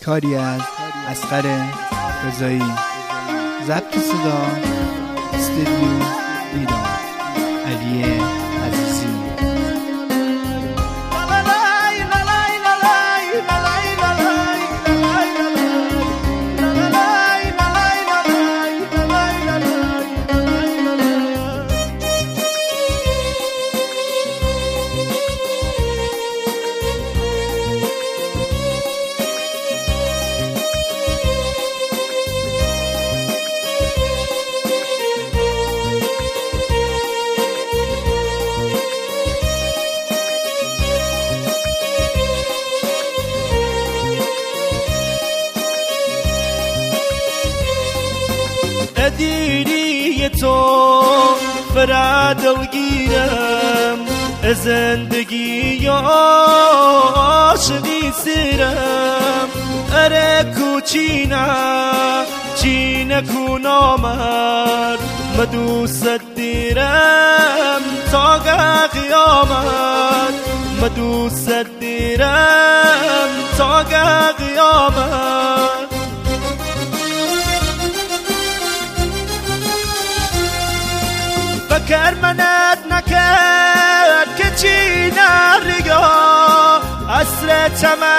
کاری از اصغر رضایی. ضبط صدا استودیو ایران، علی عزیزی. دیری تو فرادلگیرم زندگی عاشقی سرم اره کوچینا چینه کو نامر مدوست دیرم تا قیامت مدوست دیرم تا قیامت. فکر منت نکرد که چی نرگا عصر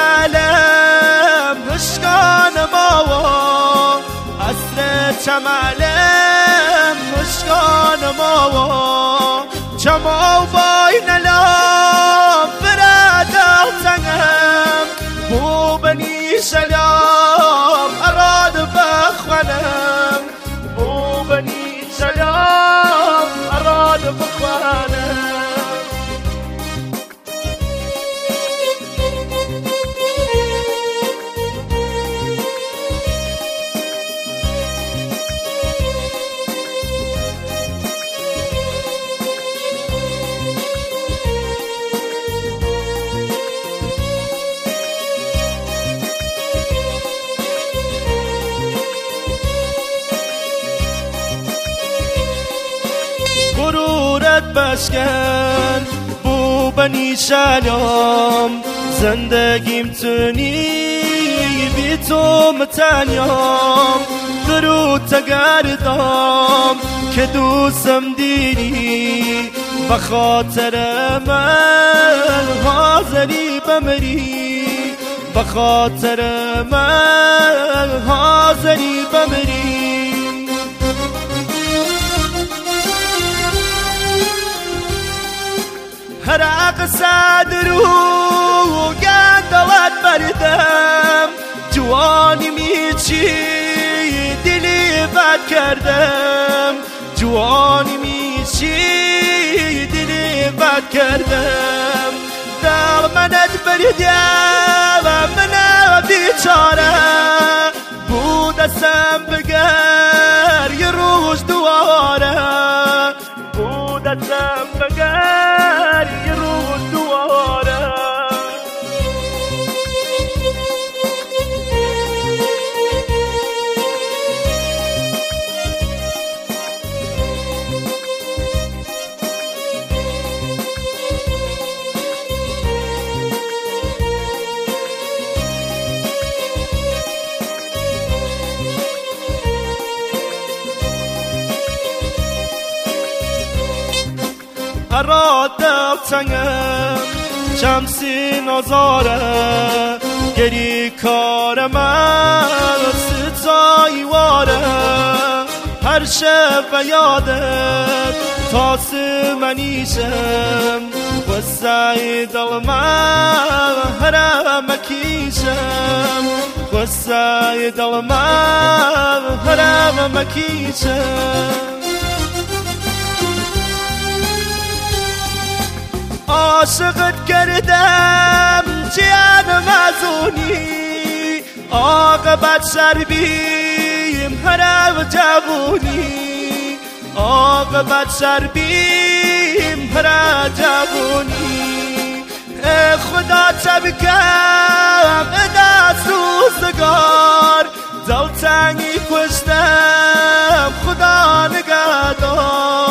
چمالم مشکان ماوا عصر چمالم مشکان ماوا چما وای نلام فرادل تنگم بو بنی سلام اراد بخوانم بو بنی سلام اراد بخوانم. غرورت بشکن بو بنی سلام زندگیم تونی بی تو متنیام درود تگردام که دوستم دیری بخاطر من حاضری بمری بخاطر من حاضری بمری. هر قصد رو گندلت بردم جوانی میچی دلی بد کردم جوانی میچی دلی بد کردم دل منت بردم من بیچاره بود دستم بگر یه روز دواره بود دستم بگر یه روز دواره. اراد دلتنگم شمسی نازاره گری کار من ستایی واره هر شب و یادت تاسه منیشم و سعی دل من هرم مکیشم و سعی دل من هرم مکیشم. عاشقت کردم جیان مزونی عاقبت شربیم هر جوونی عاقبت شربیم هر جوونی. خدا چبکم دست روزگار دلتنگی کشتم خدا نگهدار